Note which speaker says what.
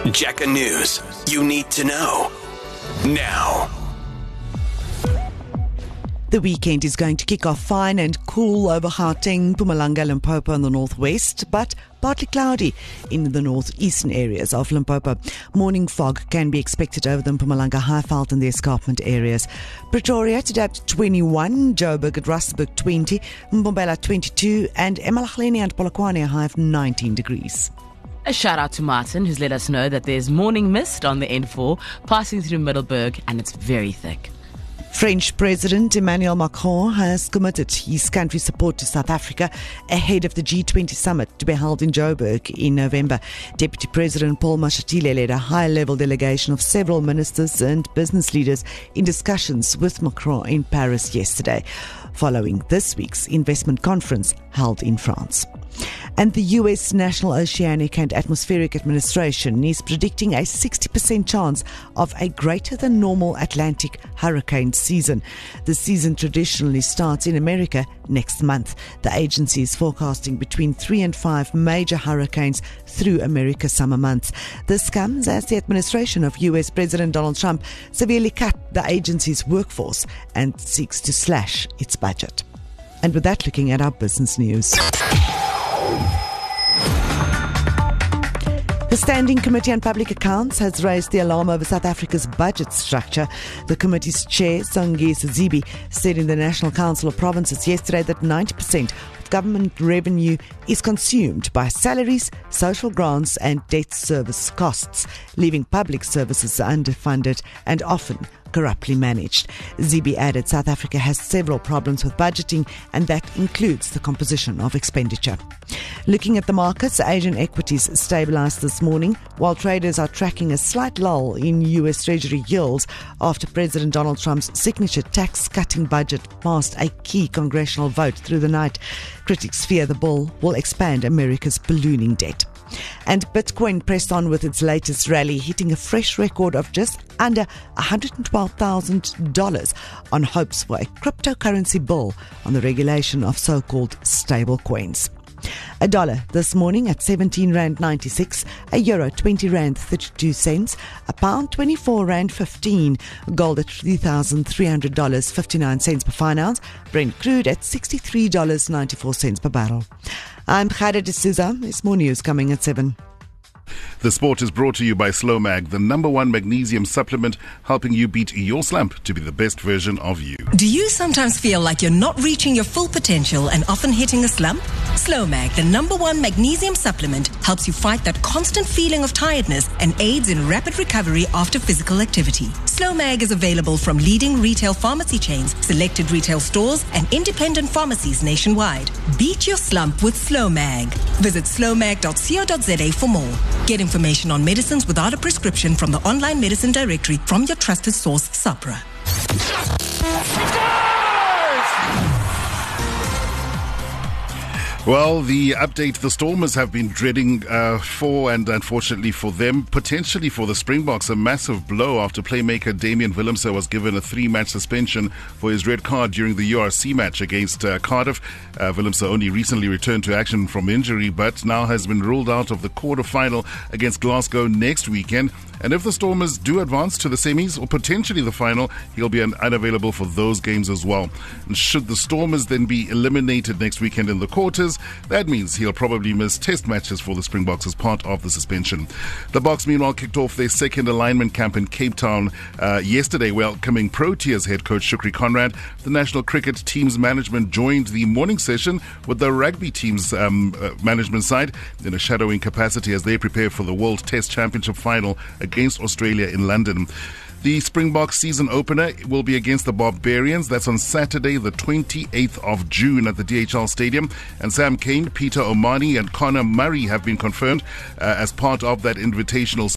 Speaker 1: Jacker News. You need to know now.
Speaker 2: The weekend is going to kick off fine and cool over Gauteng, Mpumalanga, Limpopo and the northwest, but partly cloudy in the northeastern areas of Limpopo. Morning fog can be expected over the Mpumalanga, Highveld and the escarpment areas. Pretoria today at 21, Joburg at Rustenburg 20, Mbombela 22 and eMalahleni and Polokwane high of 19 degrees.
Speaker 3: A shout out to Martin, who's let us know that there's morning mist on the N4 passing through Middelburg and it's very thick.
Speaker 2: French President Emmanuel Macron has committed his country's support to South Africa ahead of the G20 summit to be held in Joburg in November. Deputy President Paul Mashatile led a high-level delegation of several ministers and business leaders in discussions with Macron in Paris yesterday, following this week's investment conference held in France. And the U.S. National Oceanic and Atmospheric Administration is predicting a 60% chance of a greater than normal Atlantic hurricane season. The season traditionally starts in America next month. The agency is forecasting between 3 and 5 major hurricanes through America's summer months. This comes as the administration of U.S. President Donald Trump severely cut the agency's workforce and seeks to slash its budget. And with that, looking at our business news. The Standing Committee on Public Accounts has raised the alarm over South Africa's budget structure. The committee's chair, Songesi Zibi, said in the National Council of Provinces yesterday that 90% of government revenue is consumed by salaries, social grants and debt service costs, leaving public services underfunded and often corruptly managed. Zibi added South Africa has several problems with budgeting, and that includes the composition of expenditure. Looking at the markets, Asian equities stabilized this morning, while traders are tracking a slight lull in U.S. Treasury yields after President Donald Trump's signature tax-cutting budget passed a key congressional vote through the night. Critics fear the bill will expand America's ballooning debt. And Bitcoin pressed on with its latest rally, hitting a fresh record of just under $112,000 on hopes for a cryptocurrency bill on the regulation of so-called stable coins. A dollar this morning at 17 Rand 96, a euro 20 Rand 32 cents, a pound 24 Rand 15, gold at $3,300 59 cents per fine ounce, Brent crude at $63.94 per barrel. I'm Khada D'Souza. There's more news coming at 7.
Speaker 4: The sport is brought to you by Slowmag, the #1 magnesium supplement, helping you beat your slump to be the best version of you.
Speaker 5: Do you sometimes feel like you're not reaching your full potential and often hitting a slump? Slowmag, the #1 magnesium supplement, helps you fight that constant feeling of tiredness and aids in rapid recovery after physical activity. Slowmag is available from leading retail pharmacy chains, selected retail stores, and independent pharmacies nationwide. Beat your slump with Slowmag. Visit slowmag.co.za for more. Get information on medicines without a prescription from the online medicine directory from your trusted source, Sapra.
Speaker 4: Well, the update the Stormers have been dreading for, and unfortunately for them, potentially for the Springboks, a massive blow after playmaker Damian Willemse was given a 3-match suspension for his red card during the URC match against Cardiff. Willemse only recently returned to action from injury, but now has been ruled out of the quarter-final against Glasgow next weekend. And if the Stormers do advance to the semis or potentially the final, he'll be unavailable for those games as well. And should the Stormers then be eliminated next weekend in the quarters, that means he'll probably miss test matches for the Springboks as part of the suspension. The Boks, meanwhile, kicked off their second alignment camp in Cape Town yesterday, welcoming Proteas head coach Shukri Conrad. The national cricket team's management joined the morning session with the rugby team's management side in a shadowing capacity as they prepare for the World Test Championship final against Australia in London. The Springboks season opener will be against the Barbarians. That's on Saturday, the 28th of June at the DHL Stadium. And Sam Cane, Peter Omani and Connor Murray have been confirmed as part of that invitational